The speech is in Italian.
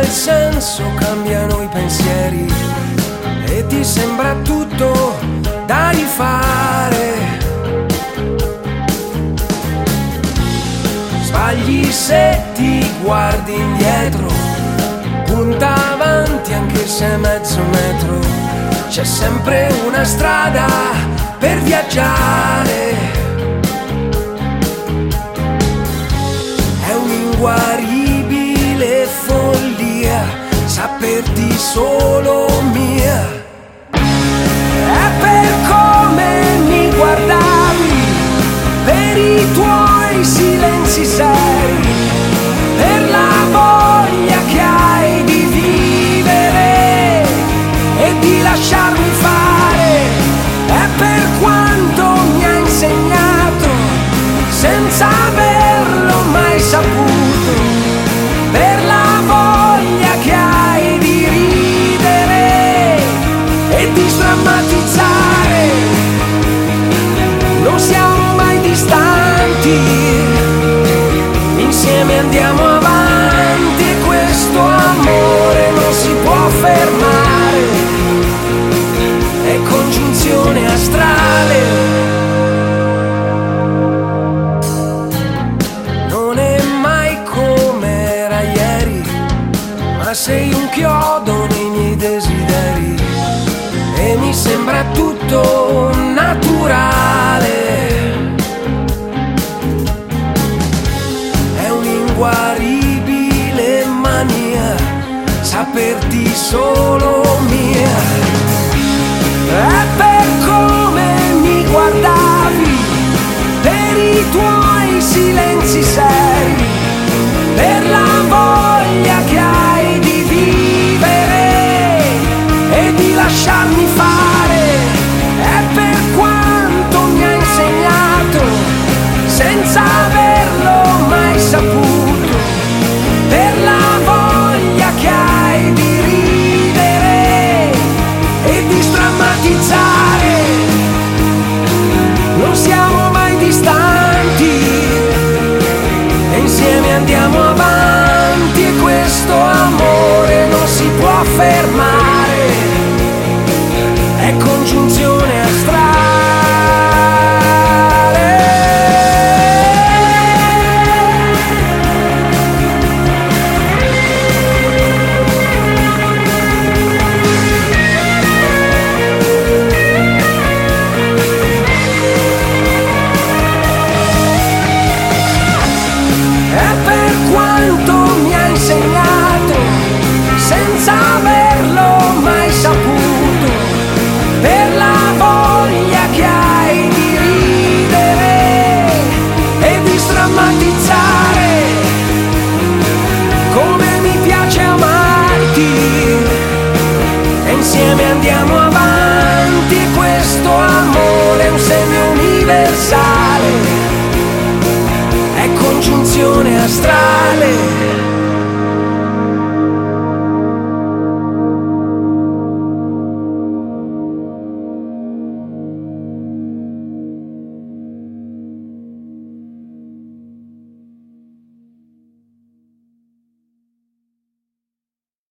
senso, cambiano i pensieri e ti sembra tutto da rifare. Sbagli se ti guardi indietro, punta avanti anche se è mezzo metro, c'è sempre una strada per viaggiare. È un'inguaribile follia saperti solo mia. È per come mi guardavi, per i tuoi silenzi seri, per la voglia che hai di vivere e di lasciarmi fare. È per quanto mi ha insegnato senza averlo mai saputo, per la voglia che hai di ridere e di sdrammatizzare. Non siamo mai distanti, insieme andiamo avanti e questo amore non si può fermare, è congiunzione astrale. Non è mai come era ieri, ma sei un chiodo nei miei desideri e mi sembra tutto naturale. È un'inguaribile mania saperti solo mia. È per come mi guardavi, per i tuoi silenzi seri, per la voglia che hai di vivere e di lasciarmi fare. È per quanto mi ha insegnato senza averlo mai saputo, per la voglia che hai di ridere e di strammatizzare. Non siamo mai distanti e insieme andiamo avanti e questo amore non si può fermare, è congiunzione astrale. È per quanto mi ha insegnato senza averlo mai saputo, per la voglia che hai di ridere e di strammatizzare. Come mi piace amarti e insieme andiamo avanti e questo amore è un segno universale, è congiunzione astrale.